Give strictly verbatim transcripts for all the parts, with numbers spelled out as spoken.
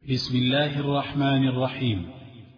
بسم الله الرحمن الرحيم.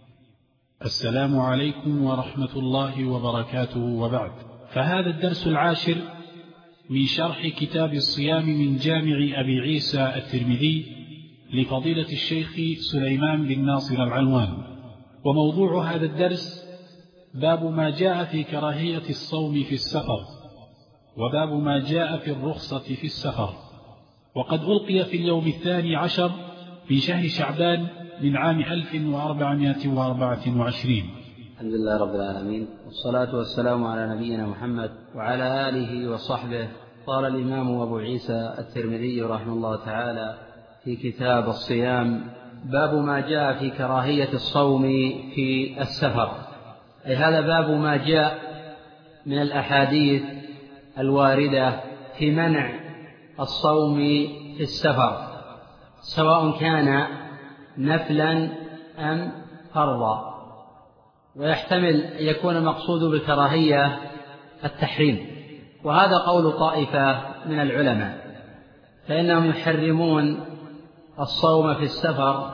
السلام عليكم ورحمة الله وبركاته، وبعد، فهذا الدرس العاشر من شرح كتاب الصيام من جامع أبي عيسى الترمذي لفضيلة الشيخ سليمان بن ناصر العلوان. وموضوع هذا الدرس باب ما جاء في كراهية الصوم في السفر، وباب ما جاء في الرخصة في السفر. وقد ألقي في اليوم الثاني عشر في شهر شعبان من عام ألف وأربعمائة وأربعة وعشرين. الحمد لله رب العالمين، والصلاة والسلام على نبينا محمد وعلى آله وصحبه. قال الإمام أبو عيسى الترمذي رحمه الله تعالى في كتاب الصيام: باب ما جاء في كراهية الصوم في السفر، أي هذا باب ما جاء من الأحاديث الواردة في منع الصوم في السفر، سواء كان نفلا أم فرضا. ويحتمل أن يكون المقصود بالكراهية التحريم، وهذا قول طائفة من العلماء، فإنهم يحرمون الصوم في السفر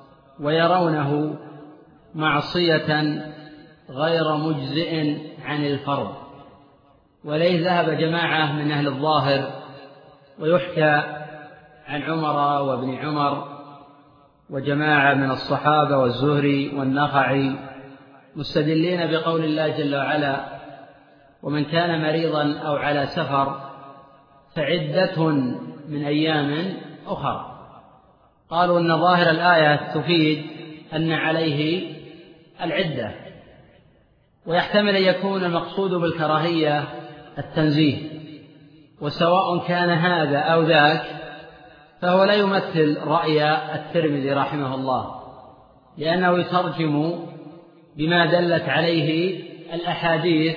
ويرونه معصية غير مجزئ عن الفرض. وليه ذهب جماعة من أهل الظاهر، ويحكى عن عمر وابن عمر وجماعة من الصحابة والزهري والنخعي مستدلين بقول الله جل وعلا: ومن كان مريضا أو على سفر فعدة من أيام أخرى. قالوا إن ظاهر الآية تفيد أن عليه العدة، ويحتمل أن يكون المقصود بالكراهية التنزيه، وسواء كان هذا أو ذاك فهو لا يمثل رأي الترمذي رحمه الله، لأنه يترجم بما دلت عليه الأحاديث،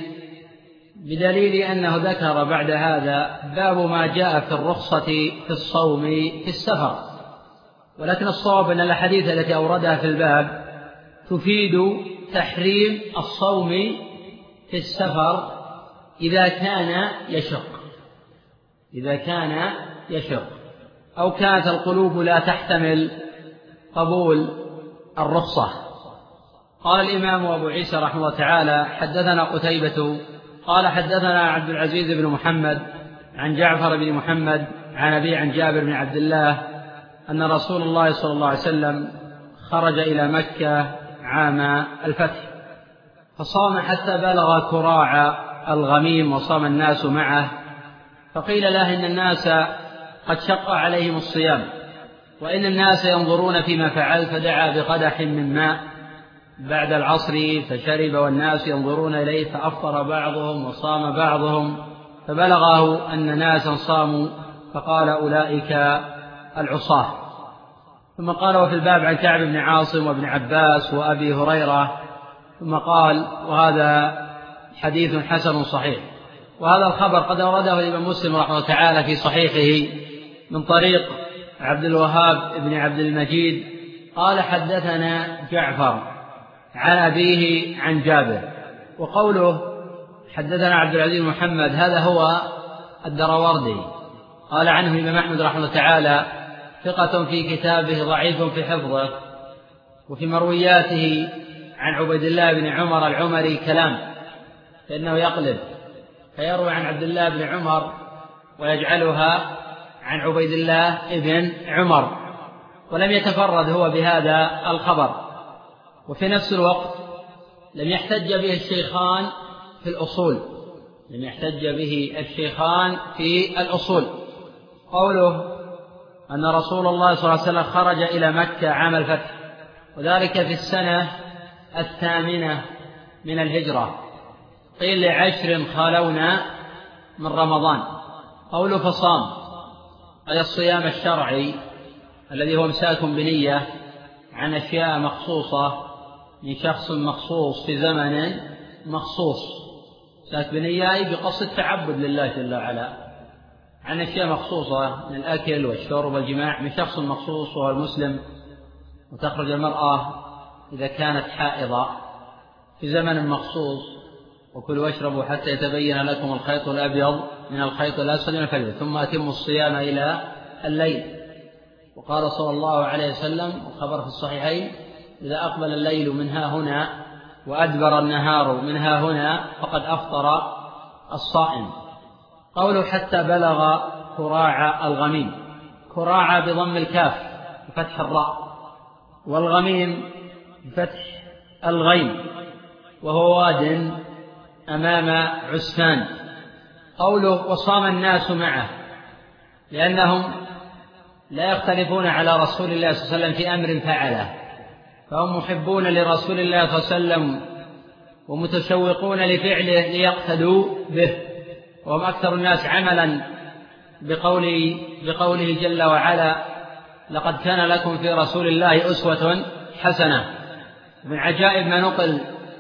بدليل أنه ذكر بعد هذا باب ما جاء في الرخصة في الصوم في السفر. ولكن الصواب أن الأحاديث التي أوردها في الباب تفيد تحريم الصوم في السفر إذا كان يشق إذا كان يشق أو كانت القلوب لا تحتمل قبول الرخصة. قال الإمام أبو عيسى رحمه الله تعالى: حدثنا قتيبة قال حدثنا عبد العزيز بن محمد عن جعفر بن محمد عن أبي عن جابر بن عبد الله أن رسول الله صلى الله عليه وسلم خرج إلى مكة عام الفتح، فصام حتى بلغ كراع الغميم، وصام الناس معه، فقيل له إن الناس قد شق عليهم الصيام، وإن الناس ينظرون فيما فعل، فدعا بقدح من ماء بعد العصر فشرب، والناس ينظرون إليه، فأفطر بعضهم وصام بعضهم، فبلغه أن ناسا صاموا، فقال: أولئك العصاة. ثم قال: وفي الباب عن كعب بن عاصم وابن عباس وأبي هريرة. ثم قال: وهذا حديث حسن صحيح. وهذا الخبر قد أورده الإمام مسلم رحمه الله تعالى في صحيحه من طريق عبد الوهاب بن عبد المجيد قال: حدثنا جعفر عن أبيه عن جابر. وقوله حدثنا عبد العزيز محمد هذا هو الدراوردي، قال عنه الإمام أحمد رحمه الله تعالى: ثقة في كتابه ضعيف في حفظه، وفي مروياته عن عبيد الله بن عمر العمري كلام، فإنه يقلب فيروي عن عبد الله بن عمر ويجعلها عن عبيد الله بن عمر، ولم يتفرد هو بهذا الخبر. وفي نفس الوقت لم يحتج به الشيخان في الأصول لم يحتج به الشيخان في الأصول قوله أن رسول الله صلى الله عليه وسلم خرج إلى مكة عام الفتح، وذلك في السنة الثامنة من الهجرة، قيل لعشر خالونا من رمضان. قوله فصام أي الصيام الشرعي الذي هو امساك بنية عن أشياء مخصوصة من شخص مخصوص في زمن مخصوص، امساك بنية أي بقصد التعبد لله جل وعلا عن أشياء مخصوصة من الأكل والشرب والجماع من شخص مخصوص وهو المسلم. وتخرج المرأة إذا كانت حائضة في زمن مخصوص، وكلوا واشربوا حتى يتبين لكم الخيط الأبيض من الخيط الأسود من الفجر، ثم أتموا الصيام إلى الليل. وقال صلى الله عليه وسلم والخبر في الصحيحين: إذا أقبل الليل من ها هنا وأدبر النهار من ها هنا فقد أفطر الصائم. قوله حتى بلغ كراع الغميم، كراع بضم الكاف بفتح الراء، والغميم بفتح الغين، وهو واد أمام عسفان. قوله وصام الناس معه، لأنهم لا يختلفون على رسول الله صلى الله عليه وسلم في أمر فعله، فهم محبون لرسول الله صلى الله عليه وسلم ومتشوقون لفعله ليقتدوا به، وهم أكثر الناس عملا بقوله, بقوله جل وعلا: لقد كان لكم في رسول الله أسوة حسنة. من عجائب ما نقل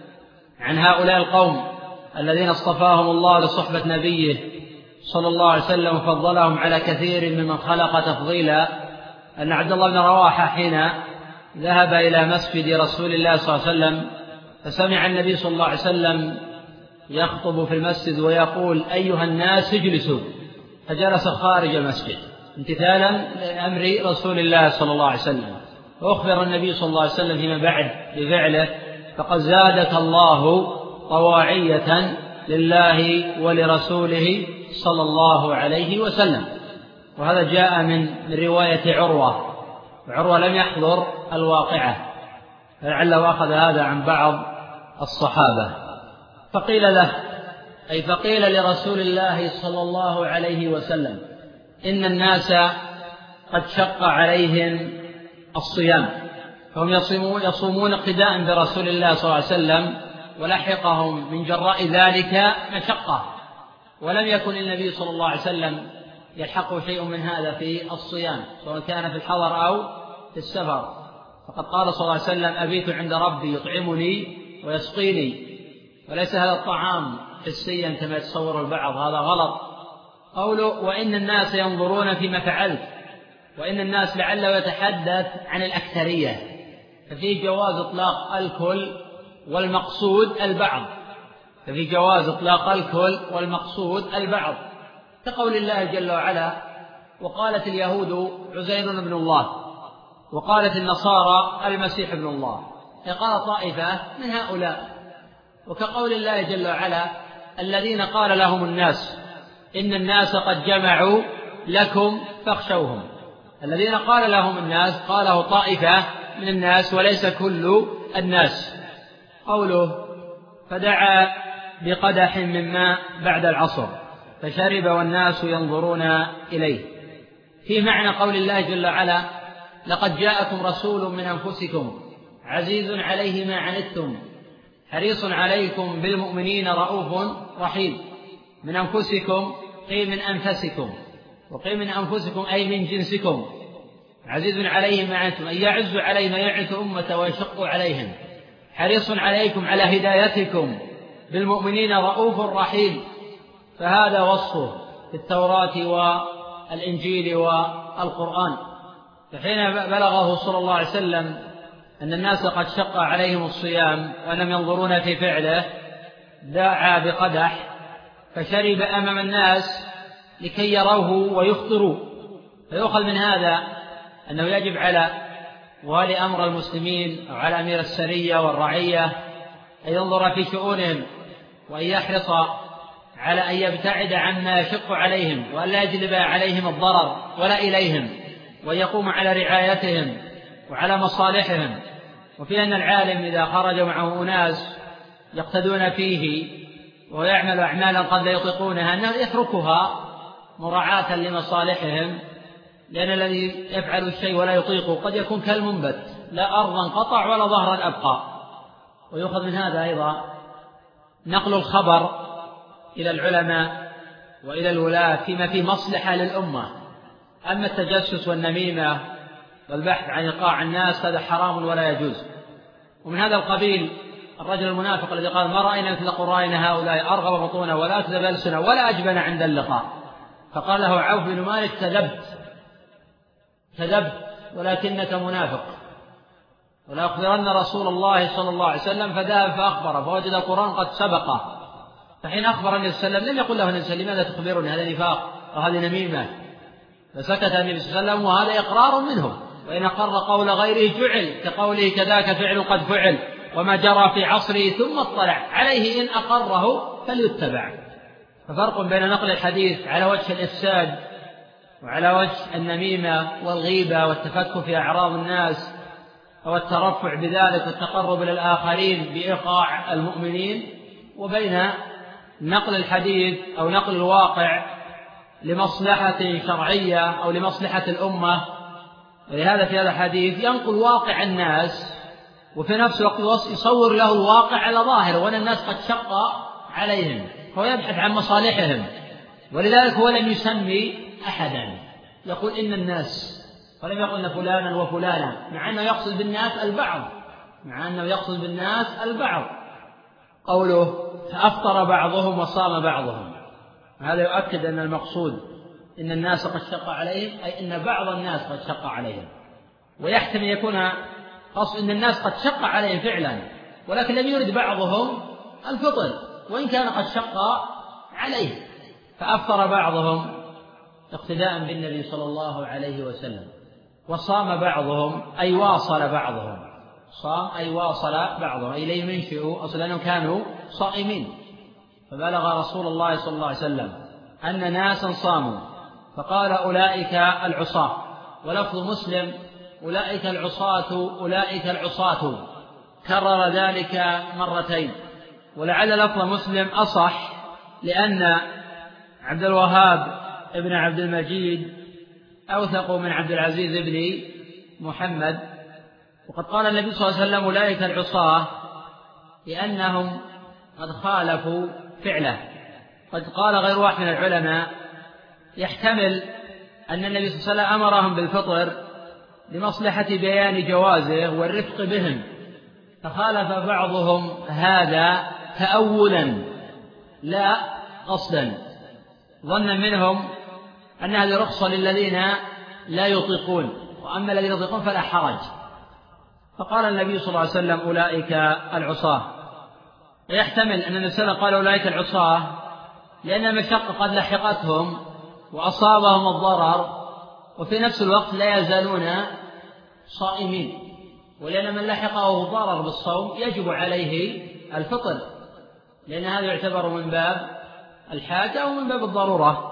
عن هؤلاء القوم الذين اصطفاهم الله لصحبة نبيه صلى الله عليه وسلم وفضلهم على كثير ممن خلق تفضيلا، أن عبد الله بن رواحة حين ذهب إلى مسجد رسول الله صلى الله عليه وسلم فسمع النبي صلى الله عليه وسلم يخطب في المسجد ويقول: أيها الناس اجلسوا، فجلس خارج المسجد امتثالا لأمر رسول الله صلى الله عليه وسلم. وأخبر النبي صلى الله عليه وسلم فيما بعد بفعله: فقد زادك الله طواعية لله ولرسوله صلى الله عليه وسلم. وهذا جاء من رواية عروة، وعروة لم يحضر الواقعة، فلعله أخذ هذا عن بعض الصحابة. فقيل له، أي فقيل لرسول الله صلى الله عليه وسلم: إن الناس قد شق عليهم الصيام، فهم يصومون, يصومون اقتداء برسول الله صلى الله عليه وسلم، ولحقهم من جراء ذلك مشقة، ولم يكن النبي صلى الله عليه وسلم يلحقه شيء من هذا في الصيام، سواء كان في الحضر أو في السفر. فقد قال صلى الله عليه وسلم: أبيت عند ربي يطعمني ويسقيني. وليس هذا الطعام حسيا كما يتصور البعض، هذا غلط. قوله وإن الناس ينظرون فيما فعلت، وإن الناس لعله يتحدث عن الأكثرية، ففي جواز إطلاق الكل والمقصود البعض، ففي جواز إطلاق الكل والمقصود البعض، كقول الله جل وعلا: وقالت اليهود عزير ابن الله، وقالت النصارى المسيح ابن الله، قال طائفة من هؤلاء. وكقول الله جل وعلا: الذين قال لهم الناس إن الناس قد جمعوا لكم فاخشوهم. الذين قال لهم الناس قاله طائفة من الناس وليس كل الناس. قوله فدعا بقدح من ماء بعد العصر فشرب والناس ينظرون إليه، في معنى قول الله جل وعلا: لقد جاءكم رسول من أنفسكم عزيز عليه ما عنتم حريص عليكم بالمؤمنين رؤوف رحيم. من أنفسكم قيل من أنفسكم، وقيل من أنفسكم أي من جنسكم. عزيز عليه ما عنتم أي يعز عليه ما يعنت أمة ويشق عليهم. حريص عليكم على هدايتكم بالمؤمنين رؤوف رحيم. فهذا وصفه في التوراة والإنجيل والقرآن. فحين بلغه صلى الله عليه وسلم أن الناس قد شق عليهم الصيام وأنهم ينظرون في فعله، دعا بقدح فشرب أمام الناس لكي يروه ويخطروا. فيؤخذ من هذا أنه يجب على والي أمر المسلمين أو على أمير السرية والرعية أن ينظر في شؤونهم، وأن يحرص على أن يبتعد عما يشق عليهم، وأن لا يجلب عليهم الضرر ولا إليهم، وأن يقوم على رعايتهم وعلى مصالحهم. وفي أن العالم إذا خرج معه أناس يقتدون فيه ويعمل أعمالا قد لا يطيقونها أنه يتركها مراعاة لمصالحهم، لأن الذي يفعل الشيء ولا يطيقه قد يكون كالمنبت، لا أرضا قطع ولا ظهرا أبقى. ويؤخذ من هذا أيضا نقل الخبر إلى العلماء وإلى الولاة فيما فيه مصلحة للأمة. أما التجسس والنميمة والبحث عن إيقاع الناس هذا حرام ولا يجوز. ومن هذا القبيل الرجل المنافق الذي قال: ما رأينا مثل قرائنا هؤلاء أرغب بطونا ولا أكذب ألسنا ولا أجبن عند اللقاء. فقال له عوف بن مالك: كذبت كذبت ولكنك منافق، ولا أخبرن رسول الله صلى الله عليه وسلم. فذهب فأخبره فوجد القرآن قد سبقه. فحين أخبر النبي صلى الله عليه وسلم لم يقل له النبي: لماذا تخبرني؟ هذا نفاق وهذه نميمة. فسكت النبي صلى الله عليه وسلم، وهذا إقرار منهم. وإن أقر قول غيره جعل، كقوله كذاك فعل قد فعل وما جرى في عصره ثم اطلع عليه إن أقره فليتبع. ففرق بين نقل الحديث على وجه الإفساد وعلى وجه النميمة والغيبة والتفكك في أعراض الناس أو الترفع بذلك والتقرب إلى الآخرين بإيقاع المؤمنين، وبين نقل الحديث أو نقل الواقع لمصلحة شرعية أو لمصلحة الأمة. ولهذا في هذا الحديث ينقل واقع الناس وفي نفس الوقت يصور له الواقع على ظاهره، وأن الناس قد شق عليهم، هو يبحث عن مصالحهم. ولذلك هو لم يسمي أحدا، يقول إن الناس، ولم يقل فلانا وفلانا، مع أنه يقصد بالناس البعض مع أنه يقصد بالناس البعض قوله فأفطر بعضهم وصام بعضهم، هذا يؤكد أن المقصود إن الناس قد شق عليهم، أي إن بعض الناس قد شق عليهم. ويحتمل يكون قصد إن الناس قد شق عليهم فعلا، ولكن لم يرد بعضهم الفطر وإن كان قد شق عليه. فأفطر بعضهم اقتداء بالنبي صلى الله عليه وسلم، وصام بعضهم أي واصل بعضهم، صام أي واصل بعضهم، أي لم ينشئوا أصلا أنهم كانوا صائمين. فبلغ رسول الله صلى الله عليه وسلم أن ناسا صاموا فقال أولئك العصاة، ولفظ مسلم أولئك العصاة أولئك العصاة، كرر ذلك مرتين. ولعل لفظ مسلم أصح، لأن عبد الوهاب ابن عبد المجيد أوثق من عبد العزيز بن محمد. وقد قال النبي صلى الله عليه وسلم أولئك العصاة لأنهم قد خالفوا فعله. قد قال غير واحد من العلماء يحتمل أن النبي صلى الله عليه وسلم أمرهم بالفطر لمصلحة بيان جوازه والرفق بهم، فخالف بعضهم هذا تأولا لا قصدا، ظنا منهم أن هذه رخصة للذين لا يطيقون، وأما الذين يطيقون فلا حرج. فقال النبي صلى الله عليه وسلم أولئك العصاة. ويحتمل أن النبي صلى الله عليه وسلم قال أولئك العصاة لأن المشقة قد لحقتهم وأصابهم الضرر، وفي نفس الوقت لا يزالون صائمين، ولأن من لحقه ضرر بالصوم يجب عليه الفطر، لأن هذا يعتبر من باب الحاجة أو من باب الضرورة.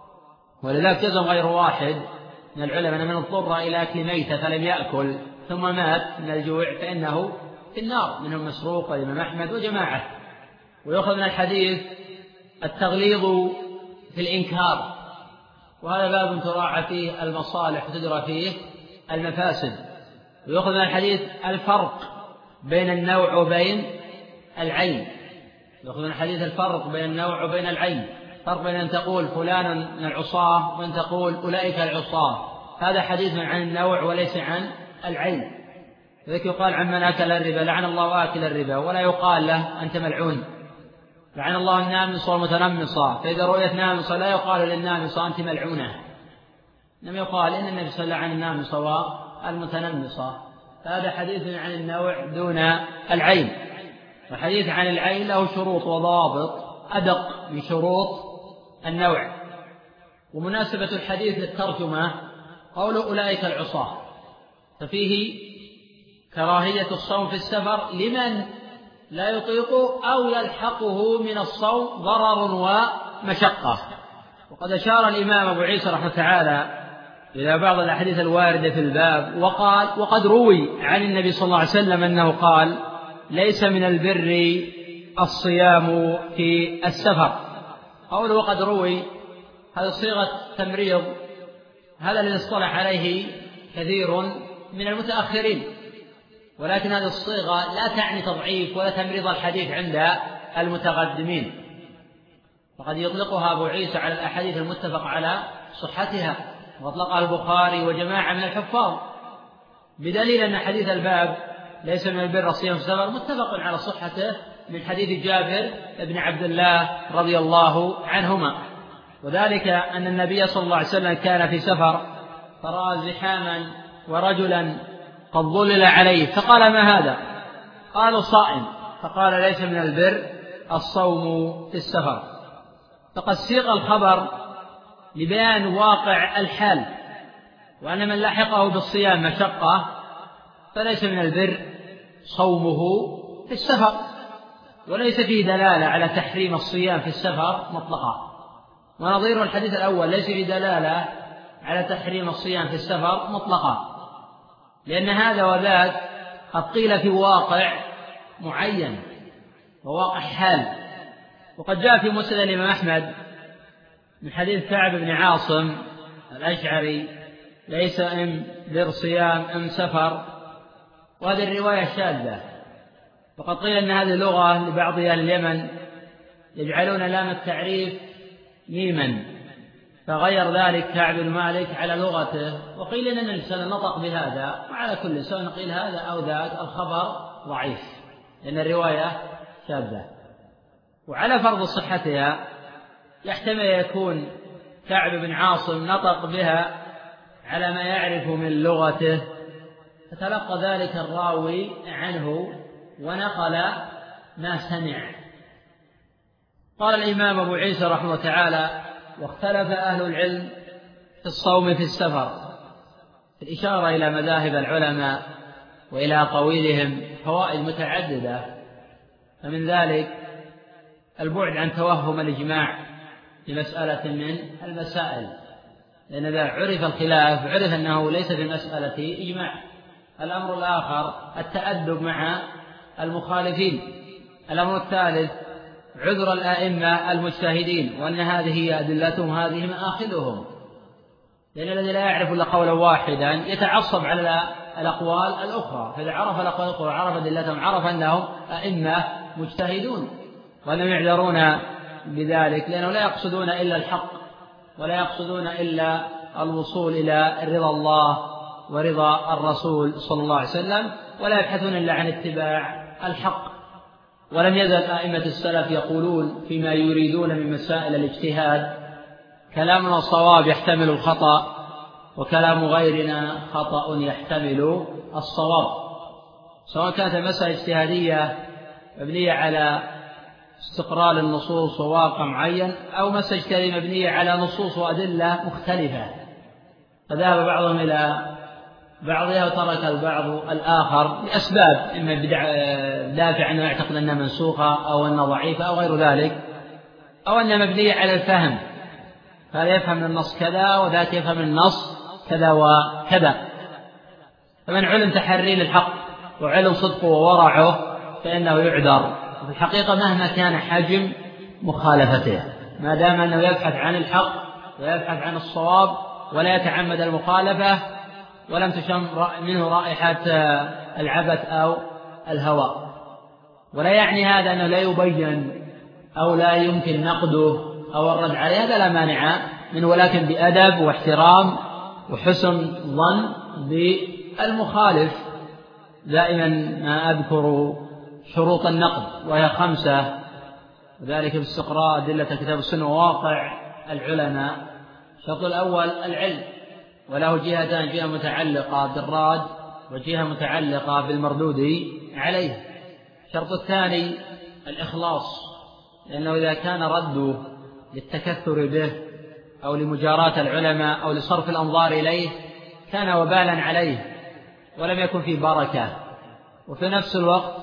ولذلك جزم غير واحد من العلماء أن من اضطر إلى أكل ميتة فلم يأكل ثم مات من الجوع فإنه في النار، منهم مسروق والإمام أحمد وجماعة. ويأخذ من الحديث التغليظ في الإنكار، وهذا باب تراعى فيه المصالح وتدرى فيه المفاسد. ويأخذ من الحديث الفرق بين النوع وبين العين، يأخذ من الحديث الفرق بين النوع وبين العين، فرق بين أن تقول فلان من العصاة وأن تقول أولئك العصاة، هذا حديث عن النوع وليس عن العين. لذلك يقال عن من أكل الربا لعن الله آكل الربا، ولا يقال له أنت ملعون. لعن الله النامص والمتنمصة، فإذا رؤيت نامصة لا يقال للنامصة أنت ملعونة، إنما يقال إن النبي صلى الله عليه وسلم عن النامصة والمتنمصة. فهذا حديث عن النوع دون العين. وحديث عن العين له شروط وضوابط أدق من شروط النوع. ومناسبة الحديث للترجمة قول أولئك العصاة، ففيه كراهية الصوم في السفر لمن لا يطيق أو يلحقه من الصوم ضرر ومشقة. وقد أشار الإمام أبو عيسى رحمه تعالى إلى بعض الأحاديث الواردة في الباب، وقال وقد روي عن النبي صلى الله عليه وسلم أنه قال ليس من البر الصيام في السفر. قوله وقد روي هذا صيغة تمريض، هذا الذي اصطلح عليه كثير من المتأخرين، ولكن هذه الصيغة لا تعني تضعيف ولا تمريض الحديث عند المتقدمين، وقد يطلقها أبو عيسى على الأحاديث المتفق على صحتها، واطلقها البخاري وجماعة من الحفاظ، بدليل أن حديث الباب ليس من البر الصيام في السفر متفق على صحته من حديث جابر بن عبد الله رضي الله عنهما. وذلك أن النبي صلى الله عليه وسلم كان في سفر فرأى زحاما ورجلا قد ظلل عليه، فقال ما هذا؟ قالوا صائم، فقال ليس من البر الصوم في السفر. فقد سيق الخبر لبيان واقع الحال، وأن من لحقه بالصيام مشقة فليس من البر صومه في السفر، وليس فيه دلالة على تحريم الصيام في السفر مطلقا. ونظير الحديث الأول ليس فيه دلالة على تحريم الصيام في السفر مطلقا، لأن هذا وذاك قد قيل في واقع معين وواقع حال. وقد جاء في مسند الإمام أحمد من حديث كعب بن عاصم الأشعري: ليس إم بر صيام إم سفر. وهذه الرواية شاذة، وقد قيل أن هذه لغة لبعض أهل اليمن يجعلون لام التعريف ميما، فغير ذلك كعب بن مالك على لغته. وقيل أن الإنسان نطق بهذا، وعلى كل سواء قيل هذا أو ذاك الخبر ضعيف، لأن الرواية شاذة. وعلى فرض صحتها يحتمل يكون كعب بن عاصم نطق بها على ما يعرف من لغته، فتلقى ذلك الراوي عنه ونقل ما سمع. قال الإمام أبو عيسى رحمه الله تعالى: واختلف أهل العلم في الصوم في السفر، في الإشارة إلى مذاهب العلماء وإلى قولهم فوائد متعددة. فمن ذلك البعد عن توهم الإجماع في مسألة من المسائل، لأن إذا عرف الخلاف عرف أنه ليس في مسألة إجماع. الأمر الآخر التأدب مع المخالفين. الأمر الثالث عذر الآئمة المجتهدين، وأن هذه هي أدلتهم، هذه مآخذهم، لأن الذي لا يعرف إلا قولا واحدا يتعصب على الأقوال الأخرى، فإذا عرف الأقوال الأخرى وعرف أدلتهم عرف أنهم أئمة مجتهدون، وأنهم يعذرون بذلك، لأنه لا يقصدون إلا الحق، ولا يقصدون إلا الوصول إلى رضا الله ورضا الرسول صلى الله عليه وسلم، ولا يبحثون إلا عن اتباع الحق. ولم يزل أئمة السلف يقولون فيما يريدون من مسائل الاجتهاد: كلامنا الصواب يحتمل الخطأ، وكلام غيرنا خطأ يحتمل الصواب. سواء كانت المسألة اجتهادية مبنية على استقراء النصوص وواقع معين، أو مسألة اجتهادية مبنية على نصوص وأدلة مختلفة، فذهب بعضهم إلى بعضها وترك البعض الآخر لأسباب، إما دافع أنه يعتقد أنها منسوخة أو أنها ضعيفة أو غير ذلك، أو أنها مبنية على الفهم، فهذا يفهم من النص كذا وذاك يفهم من النص كذا وكذا. فمن علم تحري للحق وعلم صدقه وورعه فإنه يعذر في الحقيقة مهما كان حجم مخالفته، ما دام أنه يبحث عن الحق ويبحث عن الصواب ولا يتعمد المخالفة، ولم تشم منه رائحة العبث أو الهوى. ولا يعني هذا أنه لا يبين أو لا يمكن نقده أو الرد عليه، هذا لا مانع منه، ولكن بأدب واحترام وحسن ظن بالمخالف. دائما ما أذكر شروط النقد وهي خمسة، وذلك باستقراء أدلة كتاب السنة وواقع العلماء. الشرط الأول العلم، وله جهتان: جهة متعلقة بالراد وجهة متعلقة بالمردود عليه. الشرط الثاني الإخلاص، لأنه إذا كان رده للتكثر به أو لمجاراة العلماء أو لصرف الأنظار إليه كان وبالا عليه ولم يكن فيه بركة، وفي نفس الوقت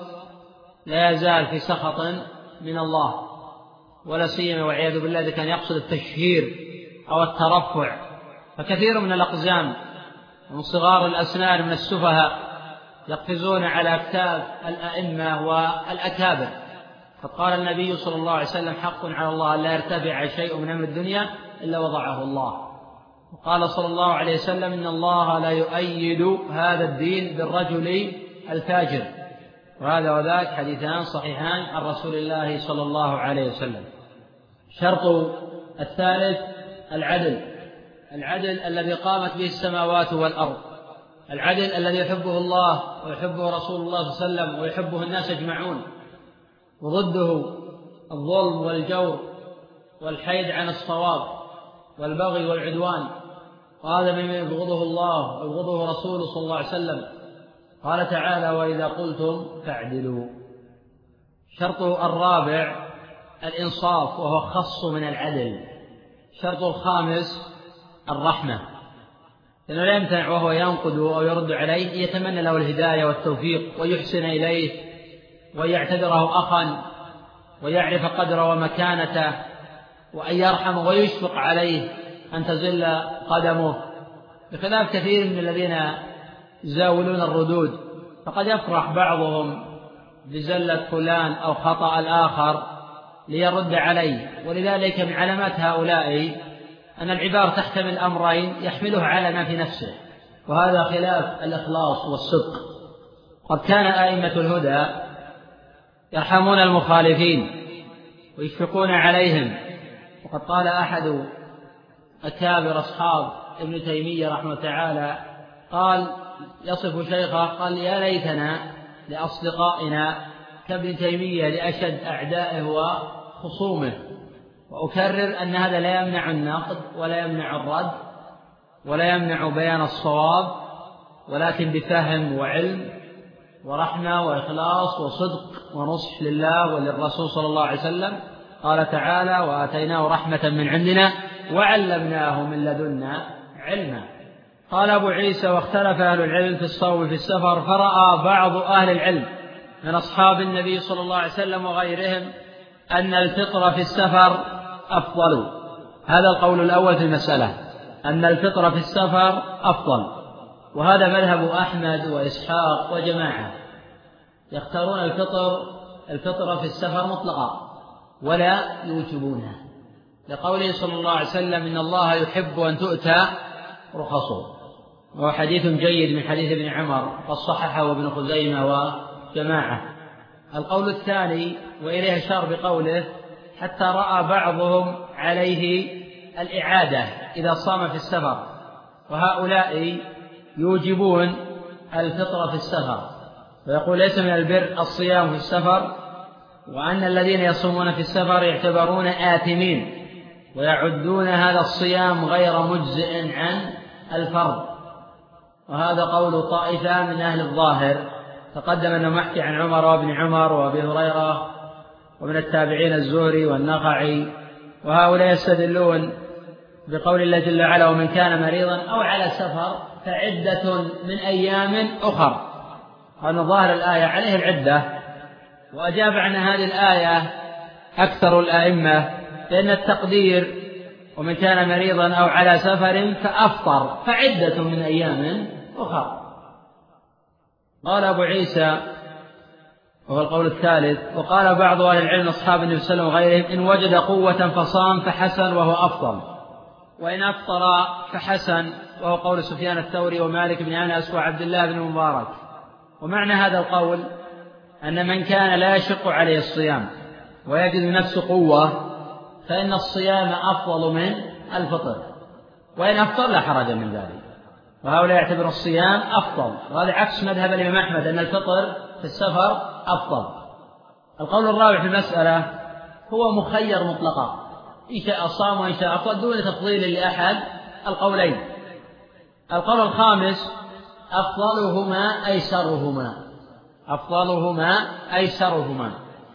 لا يزال في سخط من الله، ولا سيما والعياذ بالله إذا كان يقصد التشهير أو الترفع. فكثير من الأقزام ومن صغار الأسنان من السفهاء يقفزون على أكتاف الأئمة والأكابر. فقال النبي صلى الله عليه وسلم: حق على الله لا يرتفع شيء من أمر الدنيا إلا وضعه الله. وقال صلى الله عليه وسلم: إن الله لا يؤيد هذا الدين بالرجل الفاجر. وهذا وذاك حديثان صحيحان عن رسول الله صلى الله عليه وسلم. شرط الثالث العدل، العدل الذي قامت به السماوات والأرض، العدل الذي يحبه الله ويحبه رسول الله صلى الله عليه وسلم ويحبه الناس أجمعون، وضده الظلم والجور والحيد عن الصواب والبغي والعدوان، وهذا مما يبغضه الله ويبغضه رسوله صلى الله عليه وسلم. قال تعالى: وإذا قلتم فاعدلوا. شرط الرابع الإنصاف، وهو خص من العدل، الشرط الخامس الرحمة، لأنه لا يمتنع وهو ينقد أو يرد عليه يتمنى له الهداية والتوفيق ويحسن إليه ويعتبره أخا ويعرف قدره ومكانته، وأن يرحم ويشفق عليه أن تزل قدمه، بخلاف كثير من الذين يزاولون الردود، فقد يفرح بعضهم بزلة فلان أو خطأ الآخر ليرد عليه. ولذلك من علامات هؤلاء أن العبارة تحتمل أمرين يحمله على ما في نفسه، وهذا خلاف الإخلاص والصدق. قد كان أئمة الهدى يرحمون المخالفين ويشفقون عليهم، وقد قال أحد أكابر أصحاب ابن تيمية رحمه تعالى قال يصف شيخه قال يا ليتنا لأصدقائنا كابن تيمية لأشد أعدائه وخصومه. وأكرر أن هذا لا يمنع النقد ولا يمنع الرد ولا يمنع بيان الصواب، ولكن بفهم وعلم ورحمة وإخلاص وصدق ونصح لله وللرسول صلى الله عليه وسلم. قال تعالى وآتيناه رحمة من عندنا وعلمناه من لدنا علما. قال أبو عيسى واختلف أهل العلم في الصوم في السفر، فرأى بعض أهل العلم من أصحاب النبي صلى الله عليه وسلم وغيرهم أن الفطر في السفر أفضل. هذا القول الأول في المسألة، أن الفطر في السفر أفضل، وهذا مذهب أحمد وإسحاق وجماعة يختارون الفطر الفطر في السفر مطلقا ولا يوجبونه، لقوله صلى الله عليه وسلم إن الله يحب أن تؤتى رخصه، وهو حديث جيد من حديث ابن عمر وصححه ابن خزيمة وجماعة. القول الثاني وإليه أشار بقوله حتى رأى بعضهم عليه الإعادة إذا صام في السفر، وهؤلاء يوجبون الفطر في السفر، ويقول ليس من البر الصيام في السفر، وأن الذين يصومون في السفر يعتبرون آثمين ويعدون هذا الصيام غير مجزئ عن الفرض. وهذا قول طائفة من أهل الظاهر، تقدم أنه محكي عن عمر وابن عمر وابي هريرة ومن التابعين الزهري والنخعي، وهؤلاء يستدلون بقول الله جل وعلا ومن كان مريضا أو على سفر فعدة من أيام أخر، وأن ظاهر الآية عليه العدة. وأجاب عن هذه الآية أكثر الأئمة لأن التقدير ومن كان مريضا أو على سفر فأفطر فعدة من أيام أخر. قال أبو عيسى وهو القول الثالث، وقال بعض أهل العلم أصحاب النبي صلى الله عليه وسلم وغيرهم إن وجد قوة فصام فحسن وهو أفضل، وإن أفطر فحسن، وهو قول سفيان الثوري ومالك بن أنس وعبد الله بن مبارك. ومعنى هذا القول أن من كان لا يشق عليه الصيام ويجد نفسه قوة فإن الصيام أفضل من الفطر، وإن أفطر لا حرج من ذلك، وهؤلاء يعتبر الصيام أفضل، وهذا عكس مذهب الإمام أحمد أن الفطر في السفر أفضل. القول الرابع في المسألة هو مخير مطلقا، إن شاء صام وإن شاء أفطر دون تفضيل لأحد القولين. القول الخامس أفضلهما أيسرهما أفضلهما أيسرهما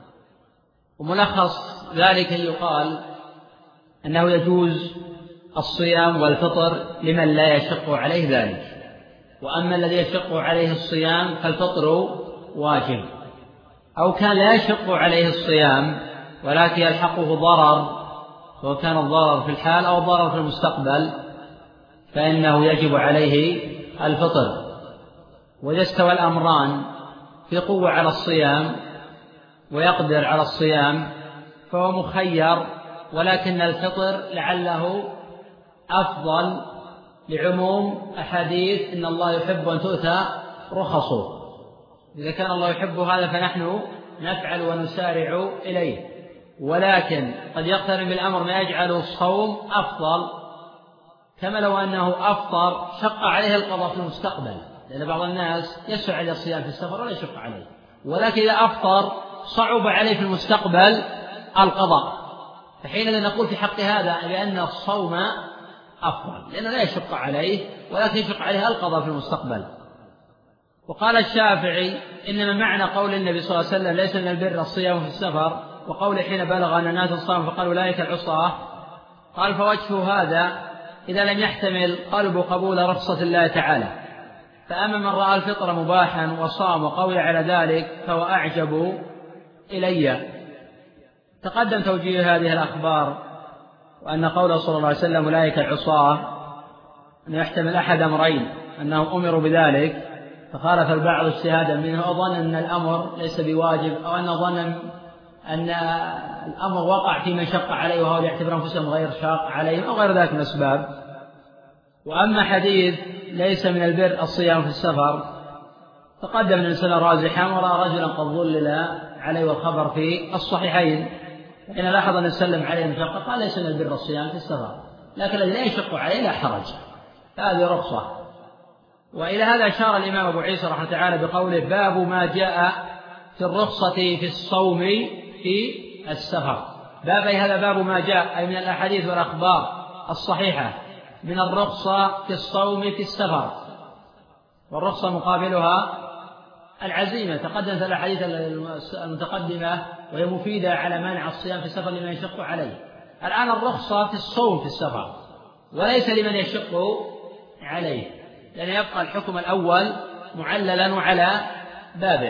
وملخص ذلك يقال أنه يجوز الصيام والفطر لمن لا يشق عليه ذلك، وأما الذي يشق عليه الصيام فالفطر واجب، أو كان لا يشق عليه الصيام ولكن يلحقه ضرر، سواء كان الضرر في الحال أو الضرر في المستقبل، فإنه يجب عليه الفطر. وإذا استوى الأمران في قوة على الصيام ويقدر على الصيام فهو مخير، ولكن الفطر لعله أفضل لعموم أحاديث إن الله يحب أن تؤتى رخصه. إذا كان الله يحب هذا فنحن نفعل ونسارع إليه، ولكن قد يقترن بالأمر ما يجعل الصوم أفضل، كما لو أنه أفطر شق عليه القضاء في المستقبل، لأن بعض الناس يسعى إلى الصيام في السفر ولا يشق عليه، ولكن إذا أفطر صعب عليه في المستقبل القضاء، فحينئذ نقول في حق هذا بأن الصوم أفضل لأنه لا يشق عليه ولكن يشق عليه القضاء في المستقبل. وقال الشافعي إنما معنى قول النبي صلى الله عليه وسلم ليس من البر الصيام في السفر، وقول حين بلغ أن الناس صاموا فقالوا أولئك العصاة، قال فوجه هذا إذا لم يحتمل قلب قبول رخصة الله تعالى. فأما من رأى الفطر مباحا وصام وقوي على ذلك فهو أعجب إلي. تقدم توجيه هذه الأخبار، وأن قوله صلى الله عليه وسلم أولئك العصاة أن يحتمل أحد أمرين: أنهم أمروا بذلك فخالف البعض اجتهادا منه وظن أن الأمر ليس بواجب، أو أن ظن أن الأمر وقع في من شق عليه وهو يعتبر أنفسهم غير شاق عليهم، أو غير ذلك من الأسباب. وأما حديث ليس من البر الصيام في السفر فقدم الإنسان راجحا ورأى رجلا قد ظلل عليه والخبر في الصحيحين، حين لاحظ أن سلم عليه المشقة قال ليس من البر الصيام في السفر، لكن الذي لا يشق عليه لا حرج، هذه رخصة. وإلى هذا أشار الإمام أبو عيسى رحمه الله تعالى بقوله: باب ما جاء في الرخصة في الصوم في السفر. باب أي هذا باب ما جاء أي من الأحاديث والأخبار الصحيحة من الرخصة في الصوم في السفر، والرخصة مقابلها العزيمة. تقدمت الأحاديث المتقدمة وهي مفيدة على منع الصيام في السفر لمن يشق عليه. الآن الرخصة في الصوم في السفر وليس لمن يشق عليه، لأن يبقى الحكم الأول معللا وعلى بابه.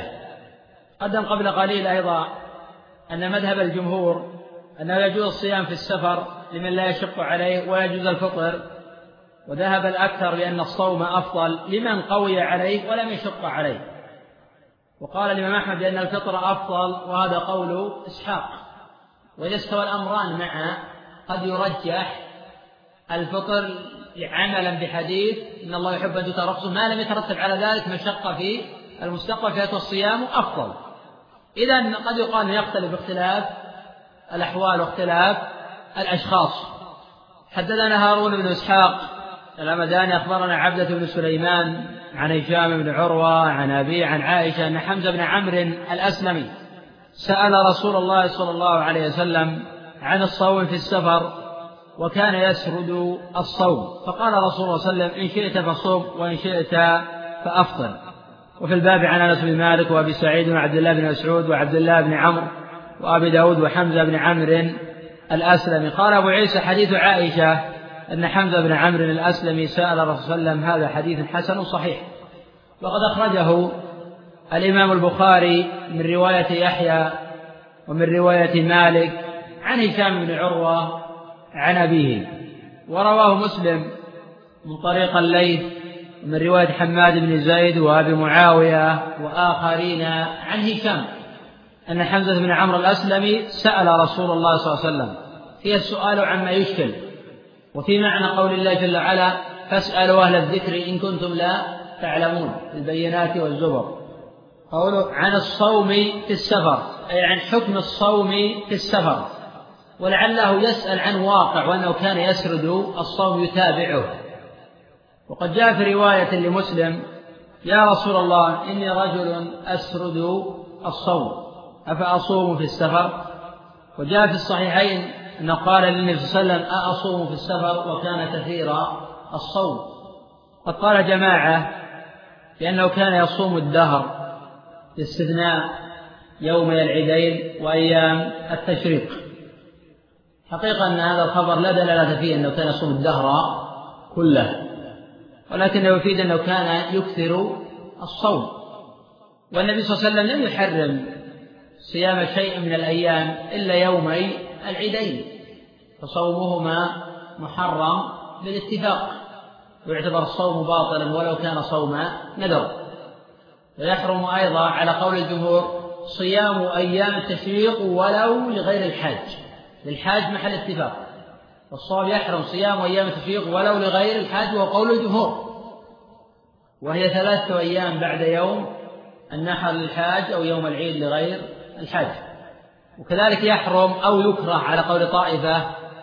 قدم قبل قليل أيضا أن مذهب الجمهور أنه يجوز الصيام في السفر لمن لا يشق عليه ويجوز الفطر، وذهب الأكثر بأن الصوم أفضل لمن قوي عليه ولم يشق عليه. وقال الإمام أحمد بأن الفطر أفضل، وهذا قول إسحاق. وإذا استوى الأمران معا قد يرجح الفطر عملا بحديث إن الله يحب أن تترخصه ما لم يترتب على ذلك مشقة في المستقبل فيأتي الصيام أفضل. إذن قد يقال يختلف باختلاف الأحوال واختلاف الأشخاص. حدثنا هارون بن إسحاق الهمداني أخبرنا عبدة بن سليمان عن هشام بن عروة عن أبي عن عائشة أن حمزة بن عمرو الأسلمي سأل رسول الله صلى الله عليه وسلم عن الصوم في السفر وكان يسرد الصوم، فقال رسول الله صلى الله عليه وسلم: إن شئت فصوم وإن شئت فأفطر. وفي الباب عن أنس بن مالك وأبي سعيد وعبد الله بن مسعود وعبد الله بن عمرو وأبي داود وحمزة بن عمرو الأسلمي. قال أبو عيسى: حديث عائشة أن حمزة بن عمرو الأسلمي سأل الرسول صلى الله عليه وسلم هذا حديث حسن صحيح. وقد أخرجه الإمام البخاري من رواية يحيى ومن رواية مالك عن هشام بن عروة عن أبيه، ورواه مسلم من طريق الليث من رواية حماد بن زيد وأبي معاوية وآخرين عن هشام أن حمزة بن عمرو الأسلمي سأل رسول الله صلى الله عليه وسلم. فيه السؤال عما يشكل، وفي معنى قول الله جل وعلا: فاسألوا أهل الذكر إن كنتم لا تعلمون، البينات والزبر. قوله عن الصوم في السفر أي عن حكم الصوم في السفر، ولعله يسأل عن واقع وأنه كان يسرد الصوم يتابعه. وقد جاء في رواية لمسلم: يا رسول الله إني رجل أسرد الصوم أفأصوم في السفر؟ وجاء في الصحيحين أنه قال للنبي صلى الله عليه وسلم: أأصوم في السفر؟ وكان كثير الصوم. قد قال جماعة لأنه كان يصوم الدهر باستثناء يومي العيدين وأيام التشريق. حقيقة أن هذا الخبر لا دلالة فيه أنه كان يصوم الدهر كله، ولكنه يفيد أنه كان يكثر الصوم. والنبي صلى الله عليه وسلم لم يحرم صيام شيء من الأيام إلا يومي العيدين، فصومهما محرم بالاتفاق، ويعتبر الصوم باطلا ولو كان صوم نذر. ويحرم أيضا على قول الجمهور صيام أيام التشريق ولو لغير الحاج، للحاج محل اتفاق، والصواب يحرم صيام أيام التشريق ولو لغير الحاج وقول الجمهور، وهي ثلاثة أيام بعد يوم النحر للحاج أو يوم العيد لغير الحاج. وكذلك يحرم أو يكره على قول طائفة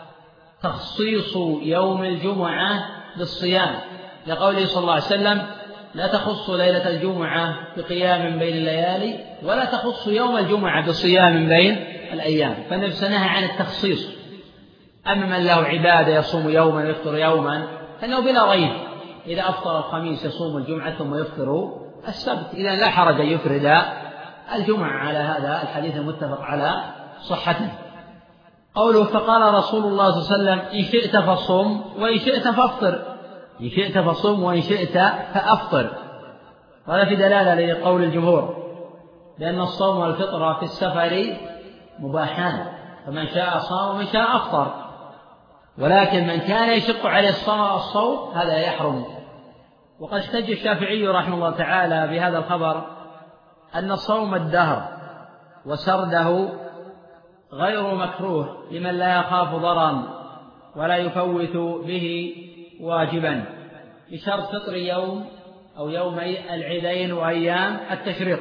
تخصيص يوم الجمعة بالصيام، لقوله صلى الله عليه وسلم: لا تخص ليلة الجمعة بقيام بين الليالي ولا تخص يوم الجمعة بصيام بين الأيام. فالنبي نهى عن التخصيص. أما من له عبادة يصوم يوما ويفطر يوما فإنه بلا ريب إذا أفطر الخميس يصوم الجمعة ثم يفطر السبت، إذا لا حرج أن يفرد الجمعة على هذا الحديث المتفق على صحته. قوله فقال رسول الله صلى الله عليه وسلم إن شئت فصم وإن شئت فافطر، إن شئت فصم وإن شئت فأفطر. هذا في دلالة لقول الجمهور لأن الصوم والفطر في السفر مباحان، فمن شاء صام ومن شاء أفطر، ولكن من كان يشق عليه الصوم هذا يحرم. وقد احتج الشافعي رحمه الله تعالى بهذا الخبر أن صوم الدهر وسرده غير مكروه لمن لا يخاف ضررا ولا يفوت به واجبا، بشرط فطر يوم أو يومي العيدين وأيام التشريق.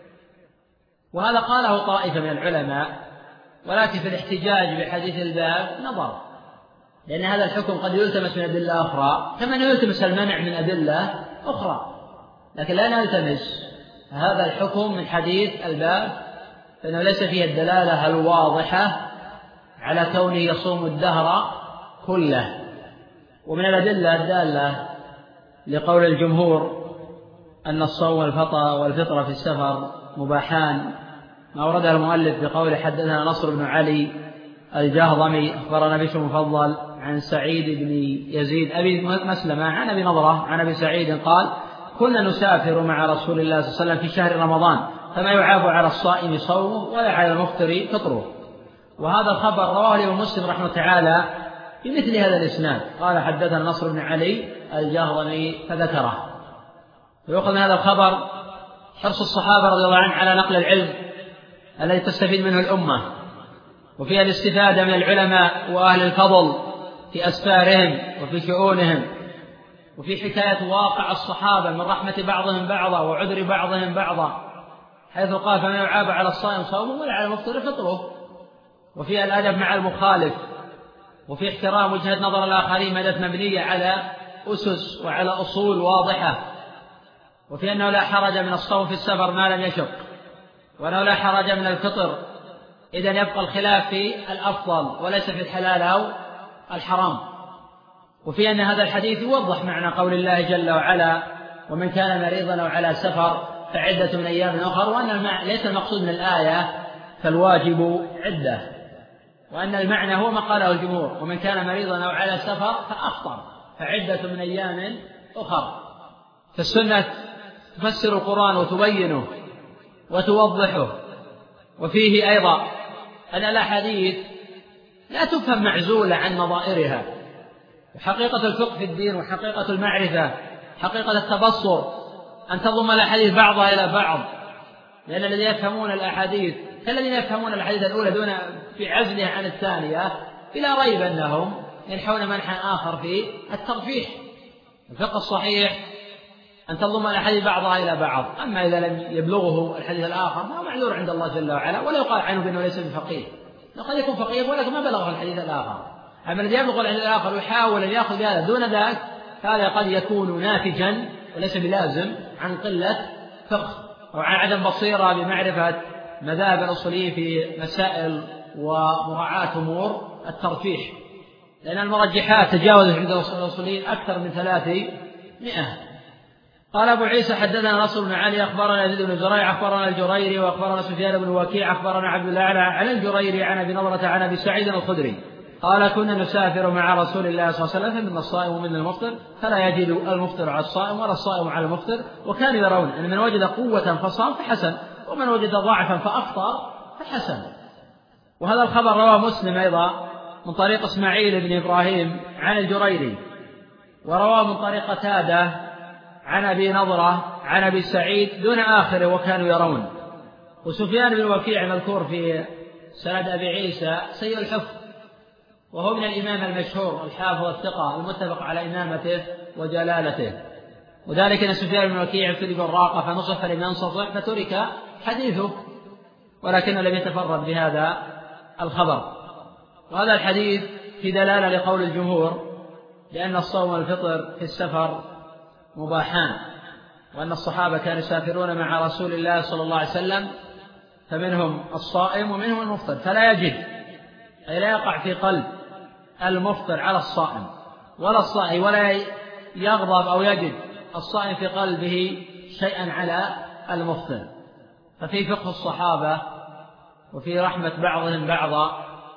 وهذا قاله طائفة من العلماء، ولكن في الاحتجاج بحديث الباب نظر، لأن هذا الحكم قد يلتمس من أدلة أخرى كما يلتمس المنع من أدلة أخرى، لكن لا نلتمس هذا الحكم من حديث الباب فإنه ليس فيه الدلالة الواضحة على كونه يصوم الدهر كله. ومن الأدلة الدالة لقول الجمهور أن الصوم والفطر في السفر مباحان ما أورده المؤلف بقول حدثنا نصر بن علي الجهضمي أخبرنا بشر مفضل عن سعيد بن يزيد أبي مسلمة عن أبي نضرة عن أبي سعيد قال كنا نسافر مع رسول الله صلى الله عليه وسلم في شهر رمضان فما يعاب على الصائم صومه ولا على المفطر فطره. وهذا الخبر رواه الإمام مسلم رحمه تعالى بمثل هذا الإسناد، قال حدثنا نصر بن علي الجهضمي فذكره. ويؤخذ من هذا الخبر حرص الصحابة رضي الله عنهم على نقل العلم الذي تستفيد منه الأمة، وفيها الاستفادة من العلماء وأهل الفضل في أسفارهم وفي شؤونهم، وفي حكاية واقع الصحابة من رحمة بعضهم بعضا وعذر بعضهم بعضا، حيث قال فما يعاب على الصائم صومه ولا على المفطر فطره. وفيها الأدب مع المخالف، وفي احترام وجهة نظر الآخرين ما دامت مبنية على أسس وعلى أصول واضحة. وفي أنه لا حرج من الصوم في السفر ما لم يشق، وأنه لا حرج من الفطر، إذن يبقى الخلاف في الأفضل وليس في الحلال أو الحرام. وفي أن هذا الحديث يوضح معنى قول الله جل وعلا ومن كان مريضا أو على سفر فعدة من أيام أخر، وأن ليس المقصود من الآية فالواجب عدة، وأن المعنى هو ما قاله الجمهور ومن كان مريضا أو على سفر فأفطر فعدة من أيام أخر. فالسنة تفسر القرآن وتبينه وتوضحه. وفيه أيضا أن الأحاديث لا تفهم معزولة عن نظائرها، وحقيقة الفقه في الدين وحقيقة المعرفة حقيقة التبصر أن تضم الأحاديث بعضها إلى بعض، لأن الذين يفهمون الأحاديث كالذين يفهمون الأحاديث الأولى دون في عزلها عن الثانية بلا ريب أنهم ينحون منحا آخر في الترفيح. الفقه الصحيح أن تضم الأحاديث بعضها إلى بعض، أما إذا لم يبلغه الحديث الآخر فهو معذور عند الله جل وعلا، ولا يقال عنه بأنه ليس بفقيه، قد يكون فقيه ولكن ما بلغه الحديث الآخر. أما الذي يبلغ الحديث الآخر ويحاول أن يأخذ بهذا دون ذلك هذا قد يكون ناتجا وليس بلازم عن قلة فقه أو عن عدم بصيرة بمعرفة مذاهب الأصوليين في مسائل ومراعاة أمور الترفيح، لأن المرجحات تجاوزت عند الأصوليين أكثر من ثلاثمائة. قال أبو عيسى حدثنا نصر بن علي أخبرنا يزيد بن زريع أخبرنا الجريري وأخبرنا سفيان بن وكيع أخبرنا عبد الأعلى عن الجريري عن أبي نضرة عن أبي سعيد الخدري قال كنا نسافر مع رسول الله صلى الله عليه وسلم فمنا الصائم ومنا المفطر فلا يجد المفطر على الصائم ولا الصائم على المفطر، وكانوا يرون أن من وجد قوة فصام فحسن ومن وجد ضعفا فأفطر فحسن. وهذا الخبر رواه مسلم أيضا من طريق إسماعيل بن إبراهيم عن الجريري، ورواه من طريق قتادة عن أبي نضرة عن أبي سعيد دون آخره وكانوا يرون. وسفيان بن وكيع مذكور في سند أبي عيسى سيء الحفظ، وهو من الإمام المشهور الحافظ الثقة المتفق على إمامته وجلالته، وذلك أن سفيان بن وكيع ابتلي بالراقة فنصح فلم ينصح فترك حديثه، ولكنه لم يتفرد بهذا الخبر. وهذا الحديث في دلالة لقول الجمهور لأن الصوم والفطر في السفر مباحان، وأن الصحابة كانوا يسافرون مع رسول الله صلى الله عليه وسلم فمنهم الصائم ومنهم المفطر، فلا يجد أي لا يقع في قلب المفطر على الصائم ولا الصائم ولا يغضب أو يجد الصائم في قلبه شيئا على المفطر. ففي فقه الصحابة وفي رحمة بعضهم بعضا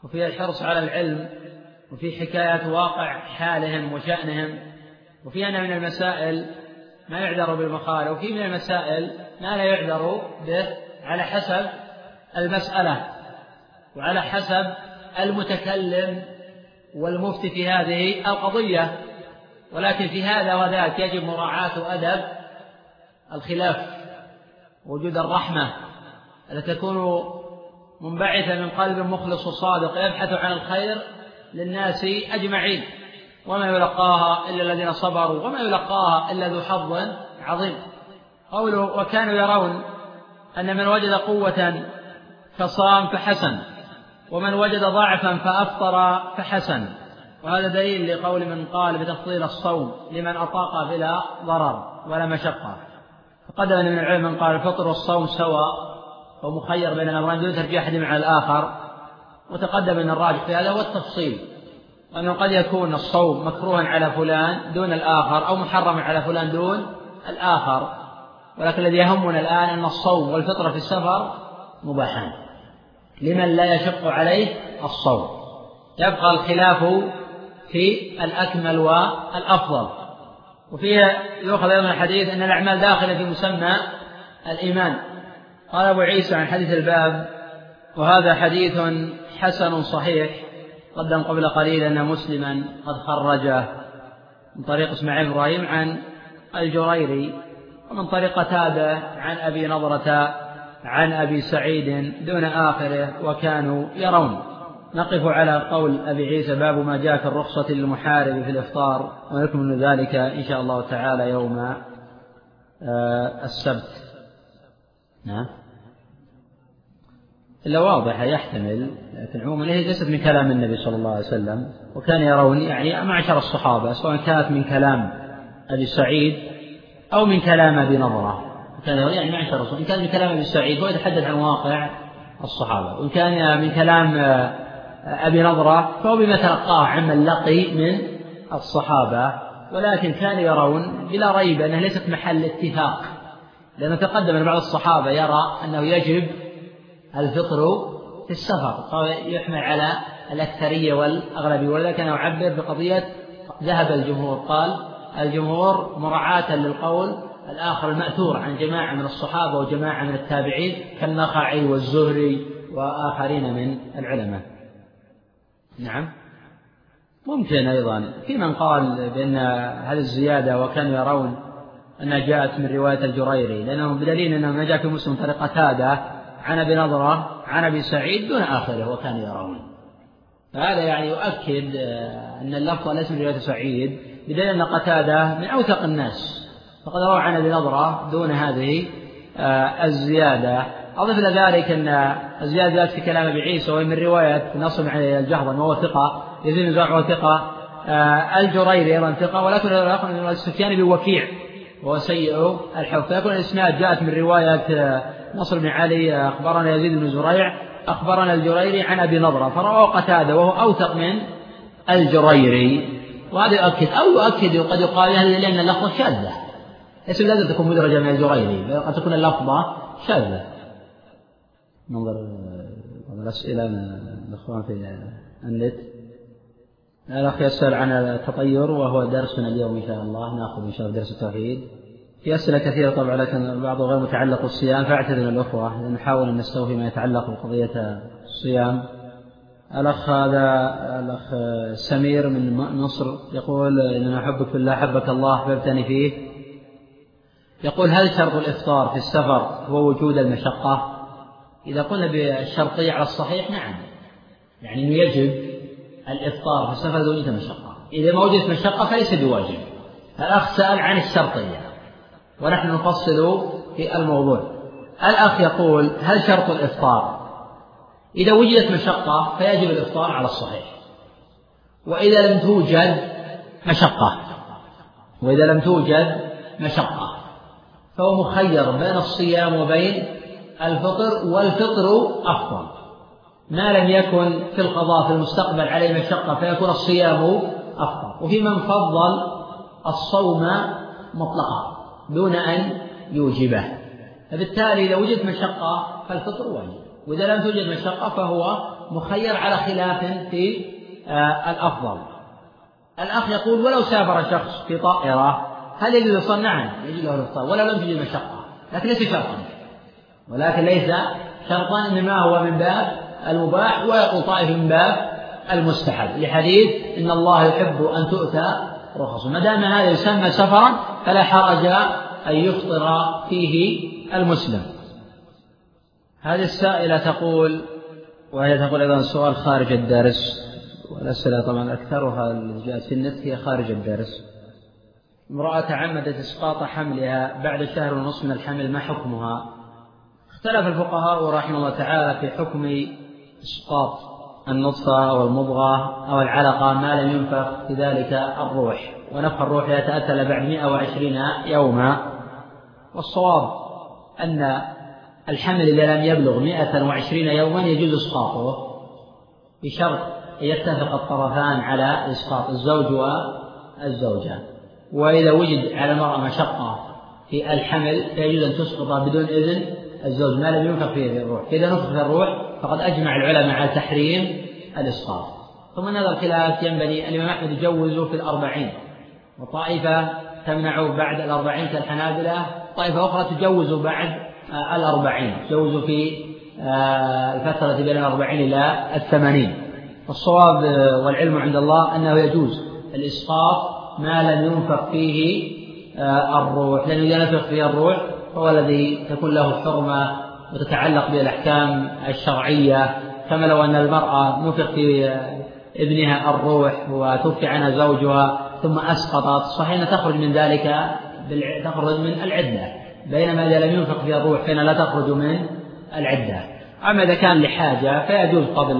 وفيها الحرص على العلم، وفي حكاية واقع حالهم وشأنهم، وفي أن من المسائل ما يعذر بالمخالف، وفي من المسائل ما لا يعذر به على حسب المسألة وعلى حسب المتكلم والمفتي في هذه القضية. ولكن في هذا وذاك يجب مراعاة أدب الخلاف، وجود الرحمة التي تكون منبعثة من قلب مخلص وصادق يبحث عن الخير للناس أجمعين، وما يلقاها إلا الذين صبروا وما يلقاها إلا ذو حظ عظيم. قوله وكانوا يرون أن من وجد قوة فصام فحسن، ومن وجد ضعفا فأفطر فحسن. وهذا دليل لقول من قال بتفضيل الصوم لمن أطاق بلا ضرر ولا مشقة. فقدم من العلم من قال الفطر والصوم سواء ومخير بين الأمرين دون ترجيح أحدهما على الآخر، وتقدم أن الراجح في هذا هو التفصيل، وأنه قد يكون الصوم مكروها على فلان دون الآخر أو محرما على فلان دون الآخر، ولكن الذي يهمنا الآن أن الصوم والفطر في السفر مباحان لمن لا يشق عليه الصوم. يبقى الخلاف في الأكمل والأفضل. وفيها يؤخذ أيضا الحديث أن الأعمال داخلة في مسمى الإيمان. قال أبو عيسى عن حديث الباب وهذا حديث حسن صحيح، قدم قبل قليل أن مسلما قد خرجه من طريق إسماعيل إبراهيم عن الجريري، ومن طريق قتادة عن أبي نضرة عن أبي سعيد دون آخره وكانوا يرون. نقف على قول أبي عيسى باب ما جاء في الرخصة للمحارب في الإفطار، ونكمل ذلك إن شاء الله تعالى يوم السبت. نعم إلا واضح يحتمل، لكن عموما هي ليست من كلام النبي صلى الله عليه وسلم، وكان يرون يعني معشر الصحابة سواء كانت من كلام أبي سعيد أو من كلام أبي نضرة، كان يرون يعني معشر الصحابة. إن كان من كلام أبي سعيد هو يتحدث عن واقع الصحابة، وإن كان من كلام أبي نضرة فهو بما تلقاه عمن لقي من الصحابة. ولكن كانوا يرون بلا ريب أنها ليست محل اتفاق، لأنه تقدم أن بعض الصحابة يرى أنه يجب الفطر في السفر، يحمل على الأكثرية والأغلبية، ولذلك أنا أعبر بقضية ذهب الجمهور. قال الجمهور مراعاة للقول الآخر المأثور عن جماعة من الصحابة وجماعة من التابعين كالنخعي والزهري وآخرين من العلماء. نعم ممكن أيضا في من قال بأن هذه الزيادة وكانوا يرون أنها جاءت من رواية الجريري، لأنه بدليل أنه ما جاء في مسلم طريق قتادة عن أبي نضرة عن أبي سعيد دون آخره وكانوا يرون. فهذا يعني يؤكد أن اللفظ ليس من رواية سعيد، بدليل أن قتادة من أوثق الناس فقد روى عن أبي نضرة دون هذه الزيادة. أضف إلى ذلك أن الزيادة جاءت في كلام أبي عيسى وهي من رواية نصر عن الجهضمي وهو ثقة، يزيد بن زرع وهو ثقة، الجريري أيضا ثقة، ولكن السفياني بوكيع وهو سيء الحفظ، فيكون الإسناد جاءت من رواية نصر بن علي أخبرنا يزيد بن زريع أخبرنا الجريري عن أبي نضرة، فرواه قتادة وهو أوثق من الجريري. وهذا يؤكد أو يؤكد وقد يقال لأن اللفظة شاذة، ليس لازم تكون مدرجة من الجريري، قد تكون اللفظة شاذة. ننظر الأسئلة من الأخوان في النت. الأخ يسأل عن التطير وهو درسنا اليوم إن شاء الله، نأخذ إن شاء الله درس التوحيد. في أسئلة كثيرة طبعا لكن البعض غير متعلق بالصيام، فاعتذر الأخوة لنحاول أن نستوفي ما يتعلق بقضية الصيام. الأخ هذا الأخ سمير من مصر يقول إننا أحبك في الله أحبك الله أحببتني فيه. يقول هل شرط الإفطار في السفر هو وجود المشقة؟ إذا قلنا بالشرطية على الصحيح نعم، يعني أنه يجب الإفطار في السفر دون مشقة. إذا ما وجدت مشقة فليس بواجب. الأخ سأل عن الشرطية ونحن نفصل في الموضوع. الأخ يقول هل شرط الإفطار إذا وجدت مشقة فيجب الإفطار على الصحيح، وإذا لم توجد مشقة وإذا لم توجد مشقة فهو مخير بين الصيام وبين الفطر، والفطر أفضل ما لم يكن في القضاء في المستقبل عليه مشقة فيكون الصيام أفضل. وفي من فضل الصوم مطلقا دون أن يوجبه، فبالتالي إذا وجدت مشقة فالفطر واجب، وإذا لم توجد مشقة فهو مخير على خلاف في آه الأفضل. الأخ يقول ولو سافر شخص في طائرة هل يجوز الإفطار؟ نعم يجوز له الإفطار ولو لم تجد مشقة، لكن ليس شرطا، ولكن ليس شرطا، إنما هو من باب المباح، ويقول طائفة من باب المستحب لحديث إن الله يحب أن تؤتى رخصه. ما دام هذا يسمى سفرا فلا حرج أن يفطر فيه المسلم. هذه السائلة تقول، وهي تقول أيضا سؤال خارج الدرس، والأسئلة طبعا أكثرها اللي جاءت في النت هي خارج الدرس. امرأة تعمدت إسقاط حملها بعد شهر ونصف من الحمل، ما حكمها؟ اختلف الفقهاء رحمه الله تعالى في حكم إسقاط النطفة أو المضغة أو العلقة ما لم ينفخ في ذلك الروح، ونفخ الروح يتأتى بعد مئة وعشرين يوما. والصواب أن الحمل إذا لم يبلغ مئة وعشرين يوما يجوز إسقاطه بشرط أن يتفق الطرفان على إسقاط الزوج والزوجة. وإذا وجد على المرأة مشقة في الحمل فيجوز أن تسقط بدون إذن الزوج ما لم ينفخ فيه الروح. إذا نفخ في الروح فقد أجمع العلماء على تحريم الإسقاط. ثم هذا الخلاف ينبني الإمام أحمد يجوزه في الأربعين، وطائفة تمنعه بعد الأربعين كالحنابلة، طائفة أخرى تجوز بعد الأربعين، تجوز في الفترة بين الأربعين إلى الثمانين. والصواب والعلم عند الله أنه يجوز الإسقاط ما لم ينفخ فيه الروح، لأنه إذا نفخ فيه الروح هو الذي تكون له حرمة وتتعلق بالأحكام الشرعية، كما لو أن المرأة نفخ في ابنها الروح وتوفي عنها زوجها ثم أسقطت، صحيح تخرج من ذلك تخرج من العدة، بينما إذا لم ينفخ فيه الروح فإن لا تخرج من العدة. أما إذا كان لحاجة فيجوز قبل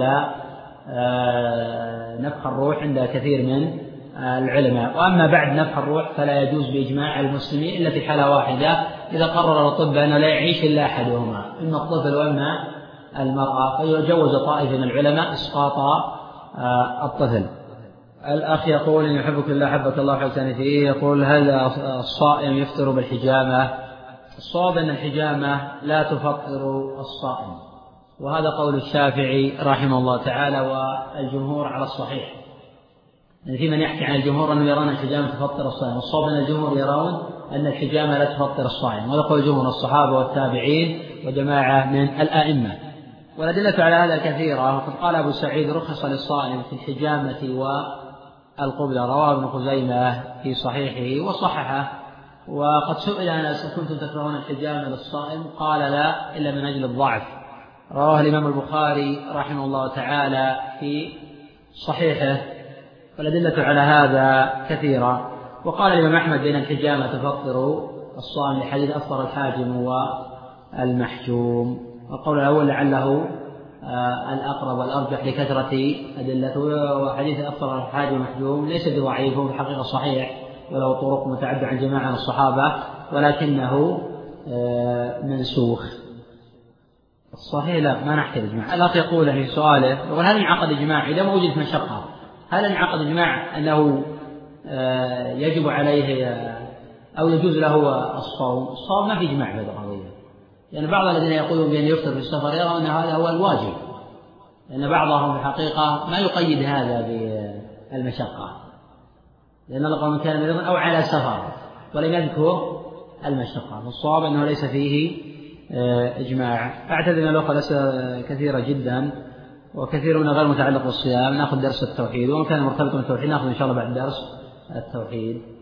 نفخ الروح عند كثير من العلماء. وأما بعد نفخ الروح فلا يجوز بإجماع المسلمين إلا في حالة واحدة، إذا قرر الطب أنه لا يعيش إلا أحدهما، إما الطفل وإما المرأة، فيجوز طائفة من العلماء إسقاط الطفل. الأخ يقول إن يحبك الله حبك الله حسن فيه، يقول هل الصائم يفطر بالحجامة؟ الصواب أن الحجامة لا تفطر الصائم، وهذا قول الشافعي رحمه الله تعالى والجمهور على الصحيح. يعني في من يحكي عن الجمهور أنه يرون الحجامة تفطر الصائم، والصواب أن الجمهور يرون أن الحجامة لا تفطر الصائم، وهذا قول جمهور الصحابة والتابعين وجماعة من الآئمة. والأدلة على هذا كثيرة، وقد قال أبو سعيد رخص للصائم في الحجامة والقبلة، رواه ابن خزيمة في صحيحه وصححه. وقد سئل أنس كنتم تكرهون الحجامة للصائم؟ قال لا إلا من أجل الضعف، رواه الإمام البخاري رحمه الله تعالى في صحيحه. والأدلة على هذا كثيرة. وقال الإمام أحمد بأن الحجامة تفطر الصائم لحديث أفطر الحاجم والمحجوم، والقول الأول لعله الأقرب والأرجح لكثرة أدلته، وحديث أفطر الحاجم والمحجوم ليس بضعيف، هو بحقيقة صحيح وله طرق متعددة عن جماعة من الصحابة، ولكنه منسوخ. الصحيح لا ما نحتاج إجماع. الأخ يقول في سؤاله يقول هل انعقد إجماع إذا ما وجدت مشقة؟ هل انعقد إجماع أنه يجب عليه أو يجوز له الصوم؟ الصوم ما في إجماع في هذه القضية، لأن بعض الذين يقولون بأن يفطر في السفر يرون أن هذا هو الواجب، لأن بعضهم في الحقيقة ما يقيد هذا بالمشقة، لأن الله قال كان مريضا أو على سفر ولم يذكر المشقة. والصواب أنه ليس فيه إجماع. أعتذر أن الأخوة الأسئلة كثيرة جدا وكثير منها غير متعلق بالصيام. نأخذ درس التوحيد، ومن كان مرتبط بالتوحيد نأخذ إن شاء الله بعد درس التوحيد.